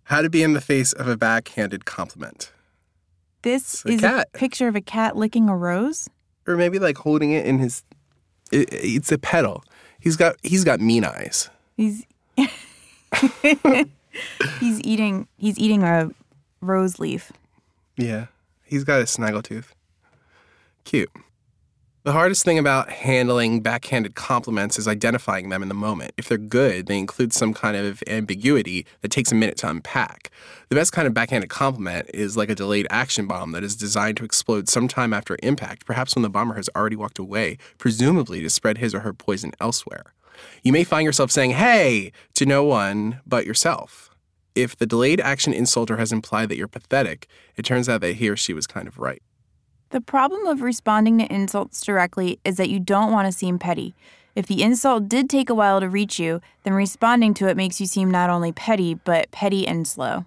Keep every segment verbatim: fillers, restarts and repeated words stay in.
How to be in the face of a backhanded compliment. This It's a is cat. a picture of a cat licking a rose? Or maybe like holding it in his... It, it's a petal. He's got he's got mean eyes. He's he's eating he's eating a rose leaf. Yeah. He's got a snaggletooth. Cute. The hardest thing about handling backhanded compliments is identifying them in the moment. If they're good, they include some kind of ambiguity that takes a minute to unpack. The best kind of backhanded compliment is like a delayed action bomb that is designed to explode sometime after impact, perhaps when the bomber has already walked away, presumably to spread his or her poison elsewhere. You may find yourself saying, "Hey," to no one but yourself. If the delayed action insulter has implied that you're pathetic, it turns out that he or she was kind of right. The problem of responding to insults directly is that you don't want to seem petty. If the insult did take a while to reach you, then responding to it makes you seem not only petty, but petty and slow.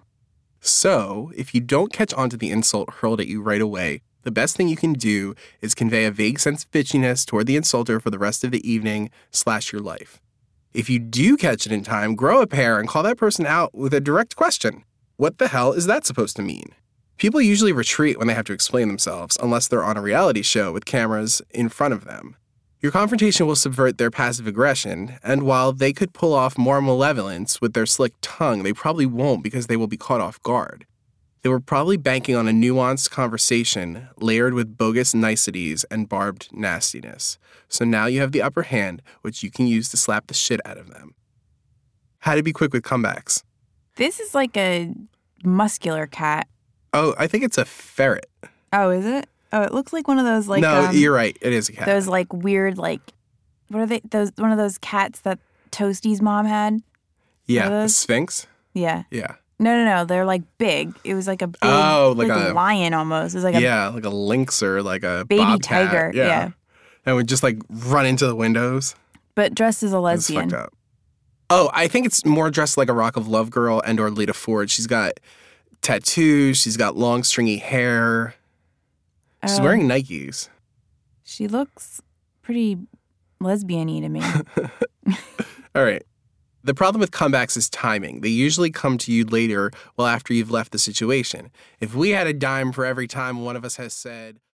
So, if you don't catch on to the insult hurled at you right away, the best thing you can do is convey a vague sense of bitchiness toward the insulter for the rest of the evening slash your life. If you do catch it in time, grow a pair and call that person out with a direct question. What the hell is that supposed to mean? People usually retreat when they have to explain themselves, unless they're on a reality show with cameras in front of them. Your confrontation will subvert their passive aggression, and while they could pull off more malevolence with their slick tongue, they probably won't because they will be caught off guard. They were probably banking on a nuanced conversation layered with bogus niceties and barbed nastiness. So now you have the upper hand, which you can use to slap the shit out of them. How to be quick with comebacks. This is like a muscular cat. Oh, I think it's a ferret. Oh, is it? Oh, it looks like one of those like no, um, you're right. It is a cat. those like weird like what are they? Those one of those cats that Toasty's mom had. Yeah, Are the those? Sphinx. Yeah. Yeah. No, no, no. They're like big. It was like a big, Oh, like like a- a lion almost. It was like a yeah, like a lynx or like a baby bobcat. tiger. Yeah. Yeah. And would just like run into the windows. But dressed as a It's lesbian. fucked up. Oh, I think it's more dressed like a Rock of Love girl and or Lita Ford. She's got tattoos. She's got long stringy hair. She's Oh, wearing Nikes. She looks pretty lesbian-y to me. All right. The problem with comebacks is timing. They usually come to you later, well after you've left the situation. If we had a dime for every time one of us has said...